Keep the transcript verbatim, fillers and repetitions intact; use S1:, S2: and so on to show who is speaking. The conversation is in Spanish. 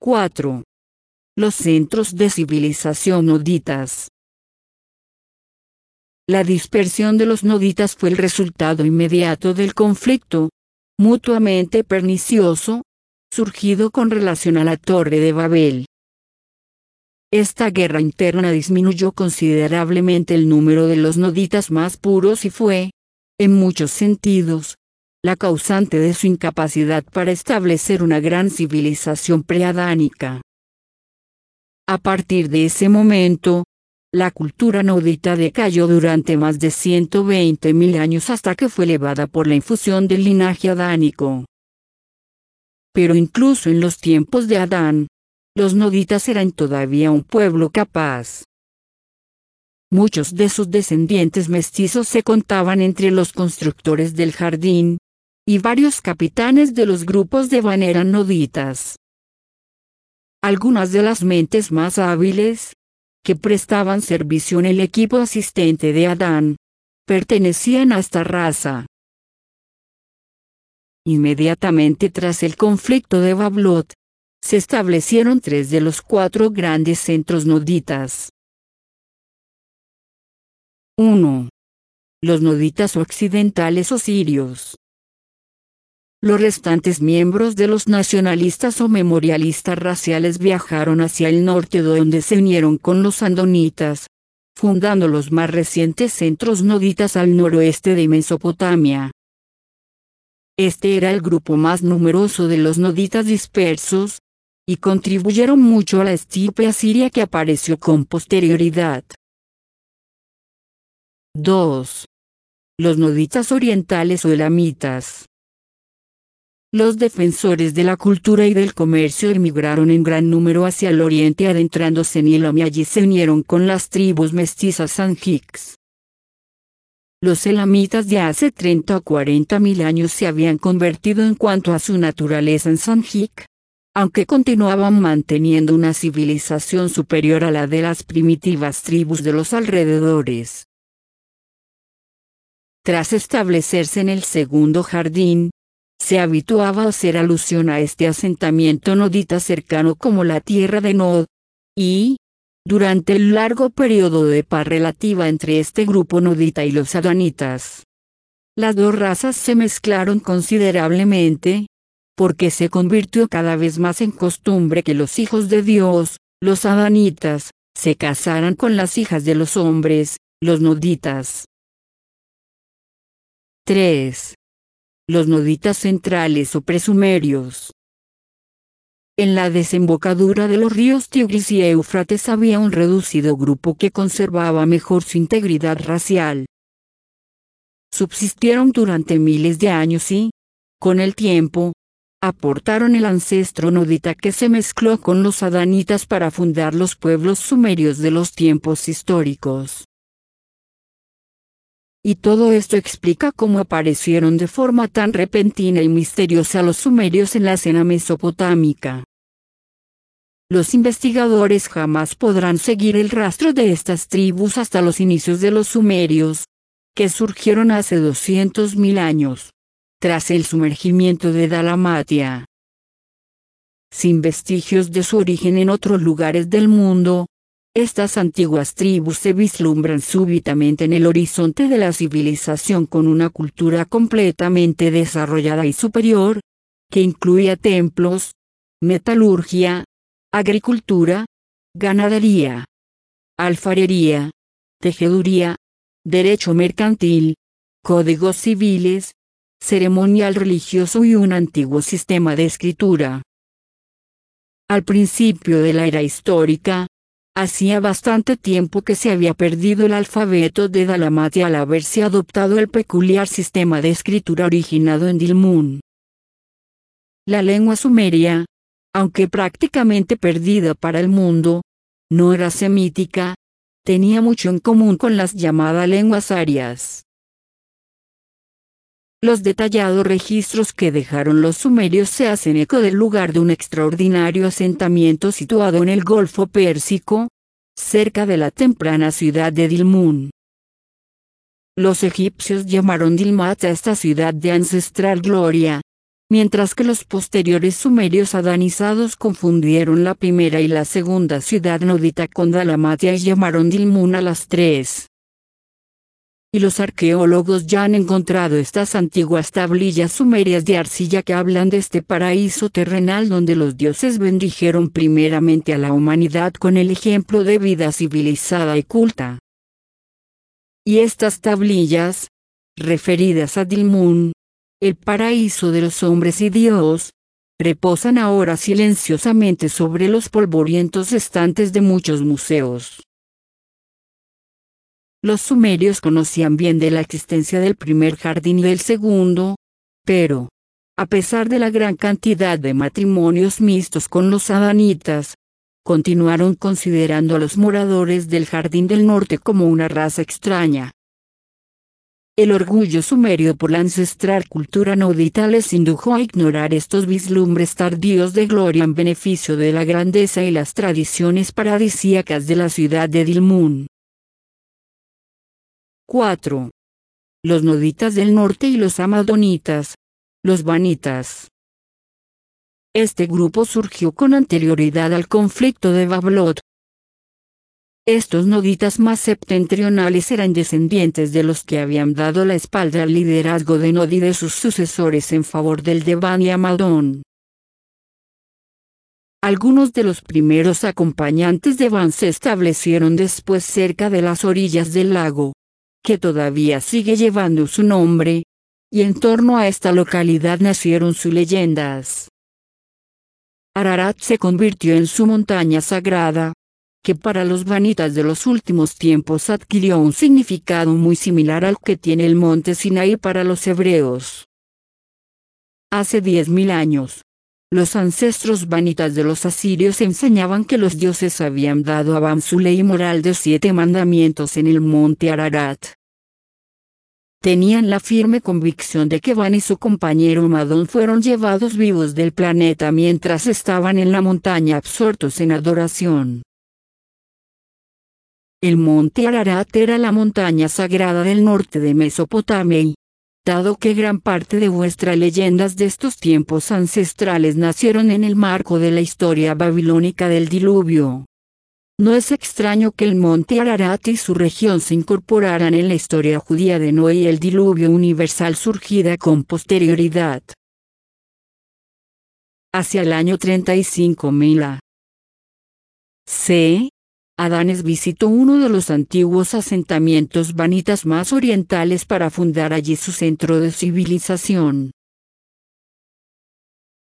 S1: cuatro. Los centros de civilización noditas. La dispersión de los noditas fue el resultado inmediato del conflicto, mutuamente pernicioso, surgido con relación a la Torre de Babel. Esta guerra interna disminuyó considerablemente el número de los noditas más puros y fue, en muchos sentidos, la causante de su incapacidad para establecer una gran civilización preadánica. A partir de ese momento, la cultura nodita decayó durante más de ciento veinte mil años hasta que fue elevada por la infusión del linaje adánico. Pero incluso en los tiempos de Adán, los noditas eran todavía un pueblo capaz. Muchos de sus descendientes mestizos se contaban entre los constructores del jardín, y varios capitanes de los grupos de Van eran noditas. Algunas de las mentes más hábiles, que prestaban servicio en el equipo asistente de Adán, pertenecían a esta raza. Inmediatamente tras el conflicto de Bablot, se establecieron tres de los cuatro grandes centros noditas. uno. Los noditas occidentales o sirios. Los restantes miembros de los nacionalistas o memorialistas raciales viajaron hacia el norte donde se unieron con los andonitas, fundando los más recientes centros noditas al noroeste de Mesopotamia. Este era el grupo más numeroso de los noditas dispersos, y contribuyeron mucho a la estirpe asiria que apareció con posterioridad. dos. Los noditas orientales o elamitas. Los defensores de la cultura y del comercio emigraron en gran número hacia el oriente adentrándose en Elam y allí se unieron con las tribus mestizas Sanjiks. Los elamitas de hace treinta o cuarenta mil años se habían convertido en cuanto a su naturaleza en Sanjik, aunque continuaban manteniendo una civilización superior a la de las primitivas tribus de los alrededores. Tras establecerse en el segundo jardín, se habituaba a hacer alusión a este asentamiento nodita cercano como la tierra de Nod, y, durante el largo periodo de paz relativa entre este grupo nodita y los adanitas, las dos razas se mezclaron considerablemente, porque se convirtió cada vez más en costumbre que los hijos de Dios, los adanitas, se casaran con las hijas de los hombres, los noditas. tres. Los noditas centrales o presumerios. En la desembocadura de los ríos Tigris y Éufrates había un reducido grupo que conservaba mejor su integridad racial. Subsistieron durante miles de años y, con el tiempo, aportaron el ancestro nodita que se mezcló con los adanitas para fundar los pueblos sumerios de los tiempos históricos. Y todo esto explica cómo aparecieron de forma tan repentina y misteriosa los sumerios en la escena mesopotámica. Los investigadores jamás podrán seguir el rastro de estas tribus hasta los inicios de los sumerios, que surgieron hace doscientos mil años, tras el sumergimiento de Dalmatia. Sin vestigios de su origen en otros lugares del mundo, estas antiguas tribus se vislumbran súbitamente en el horizonte de la civilización con una cultura completamente desarrollada y superior, que incluía templos, metalurgia, agricultura, ganadería, alfarería, tejeduría, derecho mercantil, códigos civiles, ceremonial religioso y un antiguo sistema de escritura. Al principio de la era histórica, hacía bastante tiempo que se había perdido el alfabeto de Dalmatia al haberse adoptado el peculiar sistema de escritura originado en Dilmun. La lengua sumeria, aunque prácticamente perdida para el mundo, no era semítica, tenía mucho en común con las llamadas lenguas arias. Los detallados registros que dejaron los sumerios se hacen eco del lugar de un extraordinario asentamiento situado en el Golfo Pérsico, cerca de la temprana ciudad de Dilmun. Los egipcios llamaron Dilmat a esta ciudad de ancestral gloria, mientras que los posteriores sumerios adanizados confundieron la primera y la segunda ciudad nodita con Dalmatia y llamaron Dilmun a las tres. Y los arqueólogos ya han encontrado estas antiguas tablillas sumerias de arcilla que hablan de este paraíso terrenal donde los dioses bendijeron primeramente a la humanidad con el ejemplo de vida civilizada y culta. Y estas tablillas, referidas a Dilmun, el paraíso de los hombres y Dios, reposan ahora silenciosamente sobre los polvorientos estantes de muchos museos. Los sumerios conocían bien de la existencia del primer jardín y del segundo, pero, a pesar de la gran cantidad de matrimonios mixtos con los adanitas, continuaron considerando a los moradores del jardín del norte como una raza extraña. El orgullo sumerio por la ancestral cultura nodita les indujo a ignorar estos vislumbres tardíos de gloria en beneficio de la grandeza y las tradiciones paradisíacas de la ciudad de Dilmun. cuatro. Los noditas del norte y los amadonitas, los vanitas. Este grupo surgió con anterioridad al conflicto de Bablot. Estos noditas más septentrionales eran descendientes de los que habían dado la espalda al liderazgo de Nod y de sus sucesores en favor del de Van y Amadón. Algunos de los primeros acompañantes de Van se establecieron después cerca de las orillas del lago, que todavía sigue llevando su nombre, y en torno a esta localidad nacieron sus leyendas. Ararat se convirtió en su montaña sagrada, que para los vanitas de los últimos tiempos adquirió un significado muy similar al que tiene el monte Sinaí para los hebreos. Hace diez mil años, los ancestros vanitas de los asirios enseñaban que los dioses habían dado a Van su ley moral de siete mandamientos en el monte Ararat. Tenían la firme convicción de que Van y su compañero Madón fueron llevados vivos del planeta mientras estaban en la montaña absortos en adoración. El monte Ararat era la montaña sagrada del norte de Mesopotamia y, dado que gran parte de vuestras leyendas de estos tiempos ancestrales nacieron en el marco de la historia babilónica del diluvio, no es extraño que el monte Ararat y su región se incorporaran en la historia judía de Noé y el diluvio universal surgida con posterioridad. Hacia el año treinta y cinco mil A C, Adanes visitó uno de los antiguos asentamientos vanitas más orientales para fundar allí su centro de civilización.